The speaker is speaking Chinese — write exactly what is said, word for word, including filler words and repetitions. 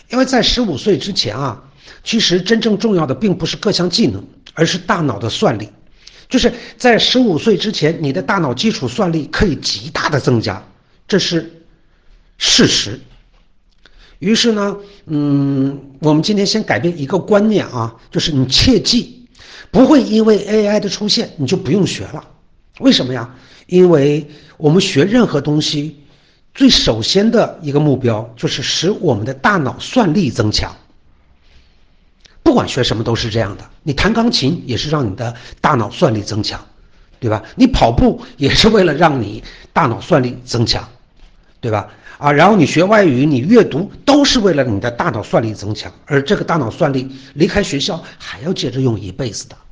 因为在十五岁之前啊，其实真正重要的并不是各项技能，而是大脑的算力。就是在十五岁之前，你的大脑基础算力可以极大的增加，这是事实。于是呢，嗯，我们今天先改变一个观念啊，就是你切记，不会因为 A I 的出现你就不用学了。为什么呀？因为我们学任何东西，最首先的一个目标就是使我们的大脑算力增强。不管学什么都是这样的，你弹钢琴也是让你的大脑算力增强，对吧？你跑步也是为了让你大脑算力增强，对吧？啊，然后你学外语，你阅读都是为了你的大脑算力增强，而这个大脑算力离开学校还要接着用一辈子的。